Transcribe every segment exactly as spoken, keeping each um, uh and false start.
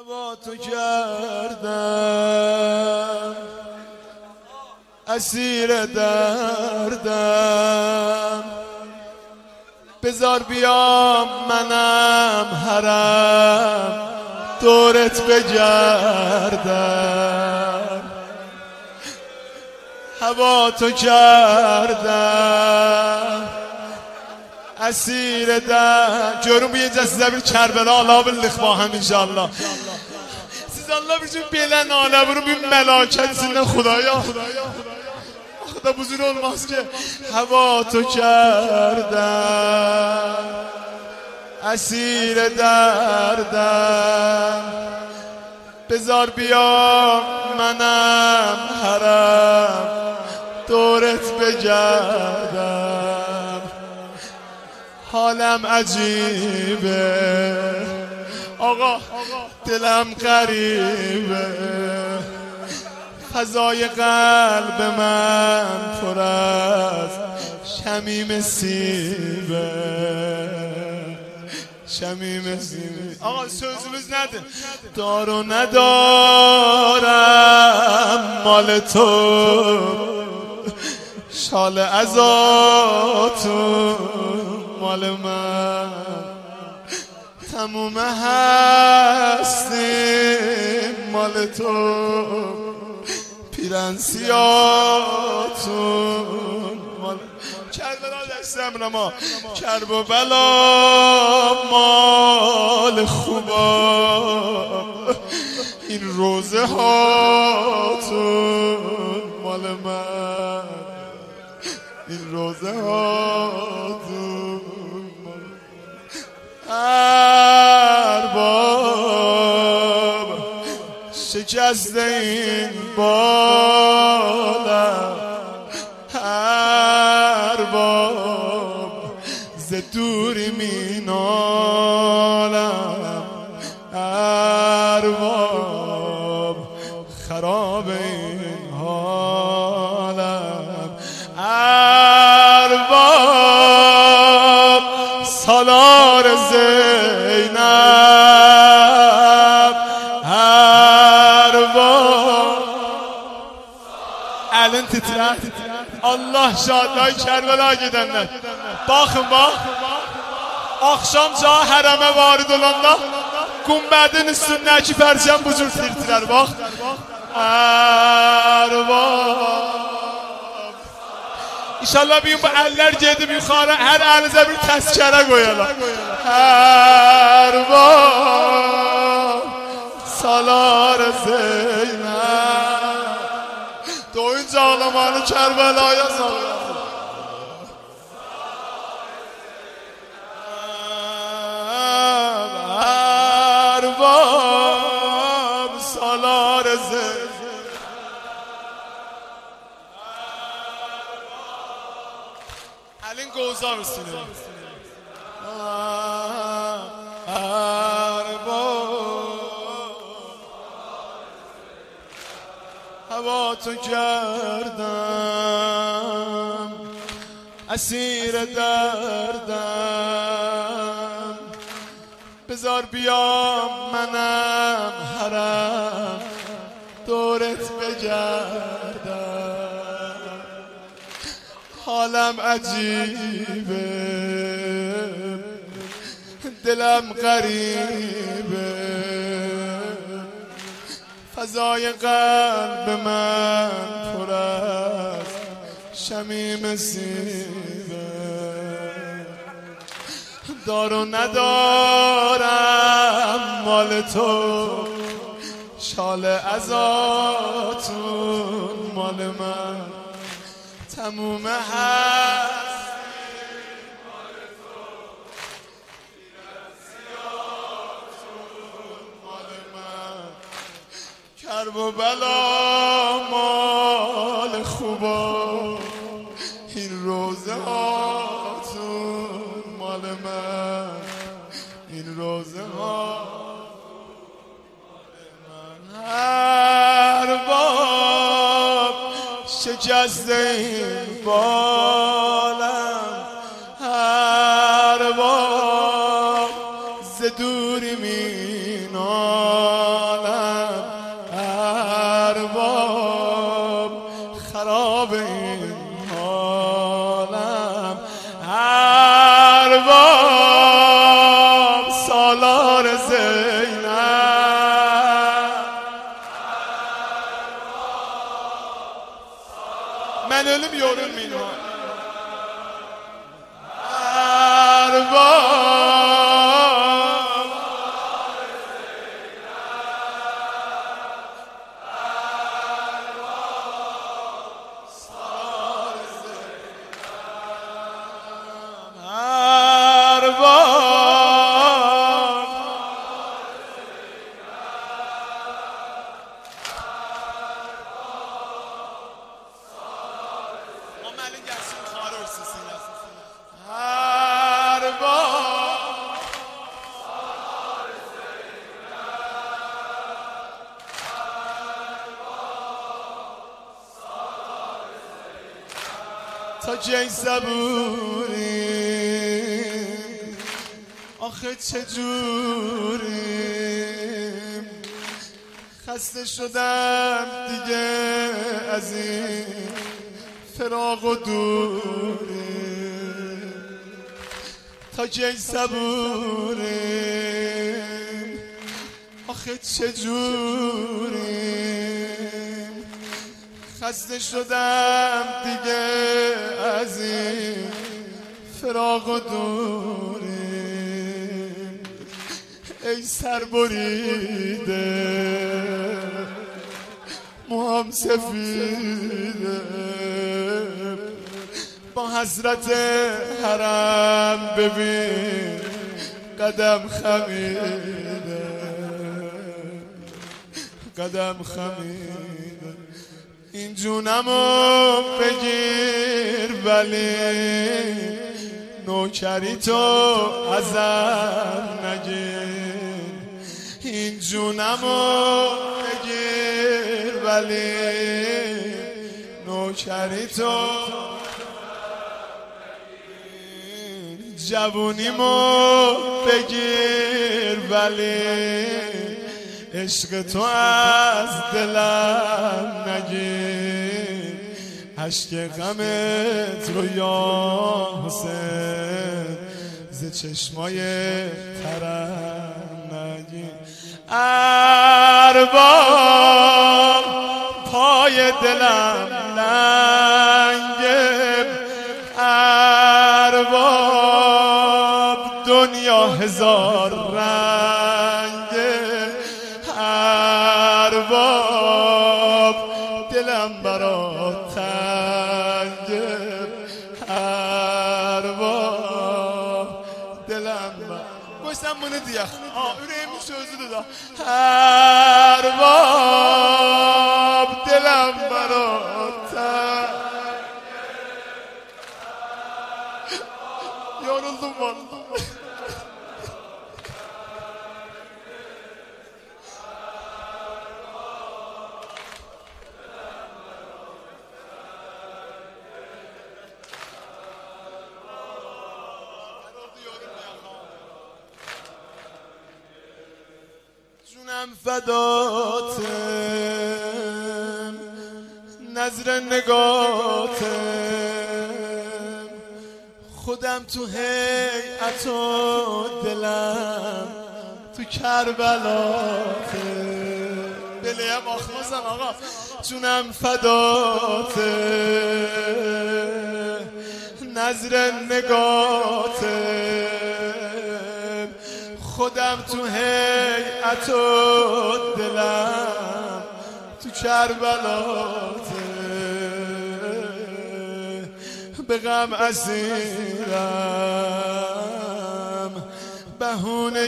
هوا تو کردم اسیر دردم، بذار بیام منم حرم دورت بگردم. هوا تو کردم اسیر در جورم bir cəsizə bir Kərbəla ala bildik baxım inşallah. Siz Allah üçün belə nalə vurun bir məlakət sizinlə Xudaya. Axı da buzur olmaz ki. Hava to kerdem اسیر دردم، بذار بیام منم حرم دورت بگردم. حالم عجیبه آقا، دلم غریبه، فضای قلب من پر از شمیم سیبه. شمیم سیبه آقا sözümüz nedir؟ دار و ندارم مال تو، شال ازاتون مال من، تموم هستیم مال تو، پیرن سیاتون مال کربلا دستم نما، کرب و بلا مال خوبا، این روزه هاتون مال من، این روزه هاتون مال ارباب شکست این بالم، ارباب ز دوری مینالم، ارباب خراب این حالم، ارباب سالار زینب، ارباب elin titrer. Allah şadlığı Kerbela gidenler. Bakın bak. Akşamca hərəmə varid olanda Gumbədin üstündəki pərçəm bu cür tirtirər. Bak. Ərbab. İnşallah bir gün bu əllər gedib yuxarı hər əlinizə bir təzkərə qoyarlar. Ərbab salar Zeynəb. Doyunca ağlamanı Kərbəlaya salır. Ərbab salar Zeynəb. Əlin qovzaq üstünü. هوا تو کردم اسیر دردم، بذار بیام منم حرم دورت بگردم. حالم عجیبه دلم غریبه، فضای قلب من پر از شمیم سیبه. دار و ندارم مال تو، شال ازاتون مال من، تموم هست مال تو، پیرن سیاتون مال من، کرب و بلا مال خوبا، این روزه هاتون مال من، این روزه هاتون مال من. ارباب شکست این بالم، ارباب ز دوری مینالم، ölüm yorulmayın ha. Erbab تا کی صبوریم آخه چجوریم خسته شدم دیگه از این فراق و دوریم تا کی صبوریم آخه چجوریم خسته شدم دیگه از این فراق و دوریم ای سر بریده موام سفیده با حضرت حرم ببین قدم خمیده قدم خمیده این جونمو بگیر ولی نوکری تو ازم نگیر این جونمو بگیر ولی نوکری تو جوونیمو بگیر ولی عشق تو از دلم نگیر عشق غمت رو یا حسین ز چشمای ترم نگیر ارباب پای دلم لنگه ارباب دنیا هزار رنگه ارباب دلم برات تنگه ارباب دلم برات گوشتم bunu diye yüreğimin sözüdür da ارباب دلم برات تنگه yoruldum vallahi جونم فداتم نظر نگاتم خودم تو هیئت و دلم تو کربلاتم دلیم آخمازم آقا جونم فداتم نظر نگاتم خودم تو هیئت و دلم تو کربلاتم به غم اسیرم بهونه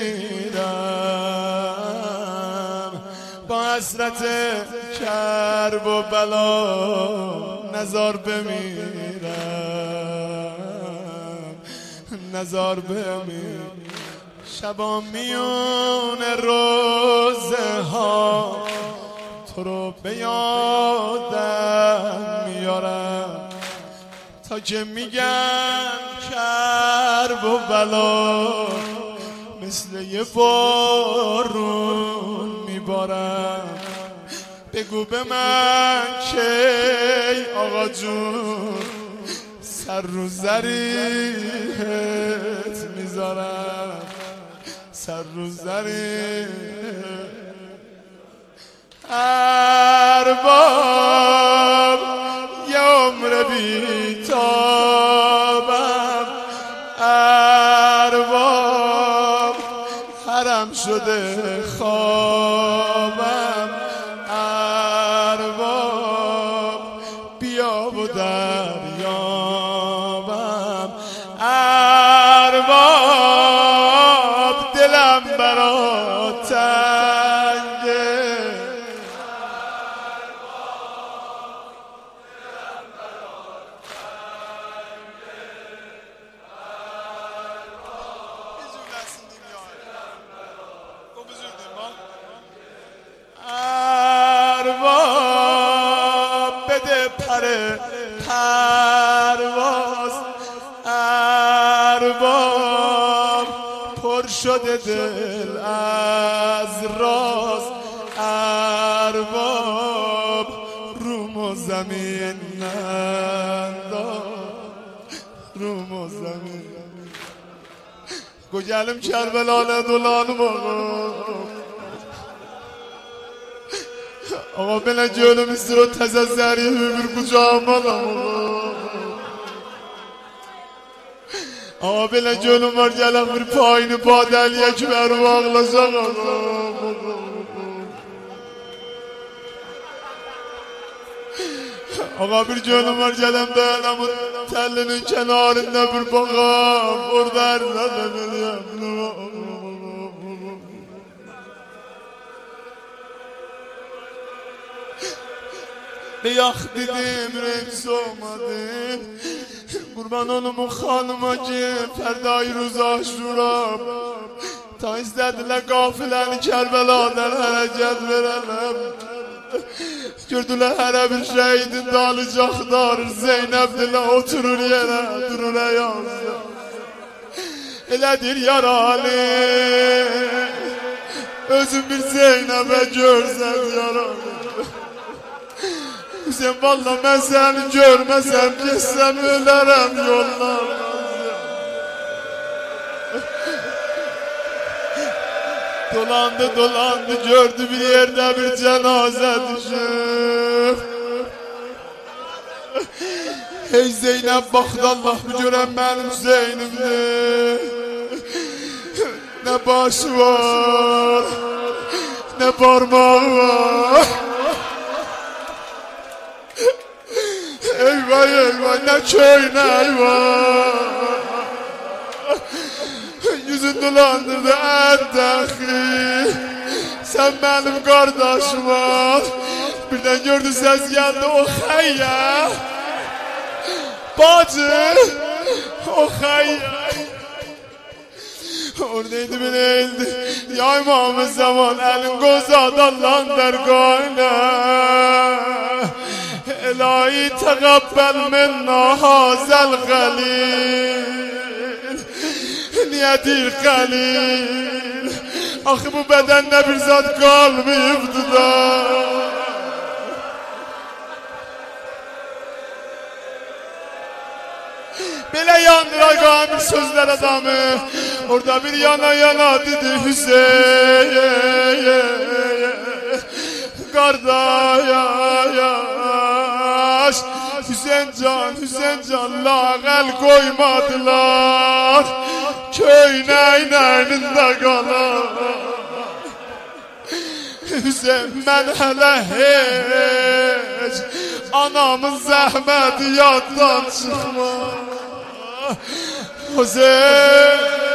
گیرم با حسرت کرب و بلا نزار بمیرم نزار بمیرم شبا میون روزه ها تو رو به یادم میارم تا که میگم کرب و بلا مثل یه بارون میبارم بگو به من کی آقا جون سر رو زریحت میذارم سر رو زریحت ارباب یه عمر شده خوابم ارباب بیا و دریابم ارباب دلم برات تنگه ارباب بده پره پرواز ارباب پر شده دل از راز ارباب روم و زمین ننداز روم و زمین گوگلم کربلانه دولانم آقا آقا بله جولم استرو تزازری bir kucağım alam آقا بله جولم var gelem bir payını badeliye ki ver bağlayacak آقا bir جولم var gelem benim tellinin kenarında bir bakam orada erzadan Beyah dedim renk soğmadım Kurban olumu hanıma ki Ferdayı rüza şurab Ta istediler gafileni Kerbeladan hareket verelim Gördüler her bir şehidin dalacaklar Zeynep dile oturur yere durur ayazda Eledir yaralı Özüm bir Zeynep'e görsen yaralı Sen valla ben seni görmesem geçsem ölerim yollar Dolandı dolandı gördü bir yerde bir cenaze düşüp Hey Zeynep baktı Allah bu gören benim Zeynep'dir Ne başı var ne parmağı var Eyvah eyvah ne köy ne eyvah Yüzün dolandırdı erdeği Sen benim kardeşim ol Birden gördü ses geldi o hayya Bacı o hayya Oradaydı bir eğildi Ya İmam-ı Zaman elin gözad Allah'ın dergâhine İlahi tegabbel minna hazel galil Niyedir galil Akı bu bedende bir zat kalmayıptı da Böyle yandıra gamir sözler adamı Orada bir yana yana dedi Hüseyin Kardeş Hüseyin can Hüseyin can lağel koymadılar Köy neyneyinde kalan Hüseyin ben hele hiç Anamın zahmeti yaddan çıkma Hüseyin